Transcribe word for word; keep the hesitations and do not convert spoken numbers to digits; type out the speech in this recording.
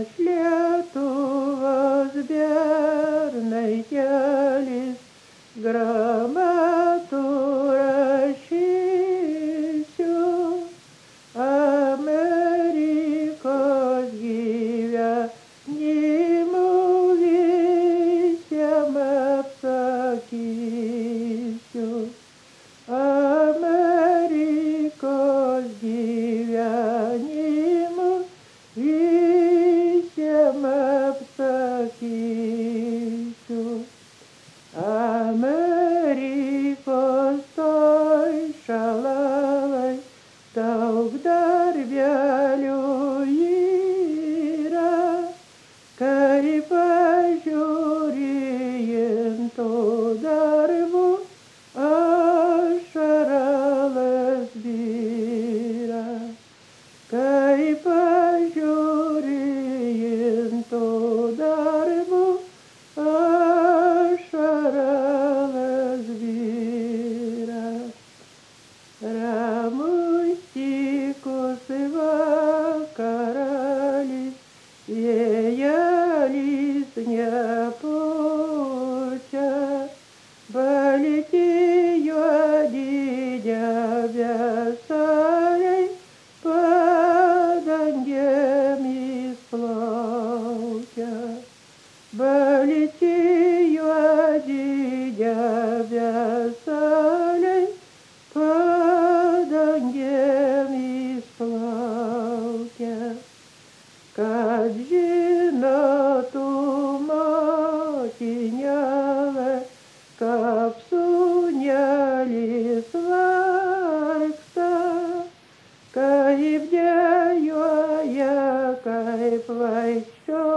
Iš Lietuvos bernai kelis gramatų rašysiu, Amerikos gyvenimų visiem apsakysiu. Amerikos gyvenimų visiem apsakysiu. Amerikos toj šalavai daug darbelių yra, kai pažiūri to darbų, ašaras byra. Kai pažiūri to darbų, ašaras byra. Ramus tykus vakaralis, vėjelis nepučia, balti juodi debesėliai padangėmis plaukia. Balti juodi debesėliai padangėmis plaukia. Kad žinotų motinėlė, kaip sūnelis vargsta, kaip dejuoja, kaip vaikščioja